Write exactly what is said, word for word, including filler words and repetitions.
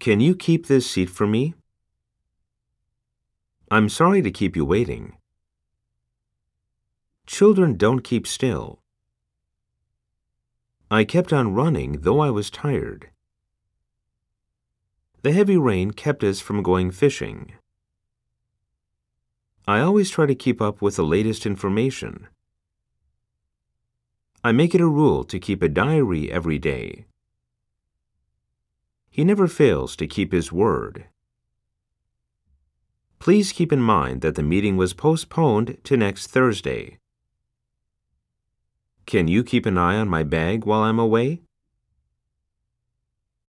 Can you keep this seat for me? I'm sorry to keep you waiting. Children don't keep still. I kept on running, though I was tired. The heavy rain kept us from going fishing. I always try to keep up with the latest information. I make it a rule to keep a diary every day. He never fails to keep his word. Please keep in mind that the meeting was postponed to next Thursday. Can you keep an eye on my bag while I'm away?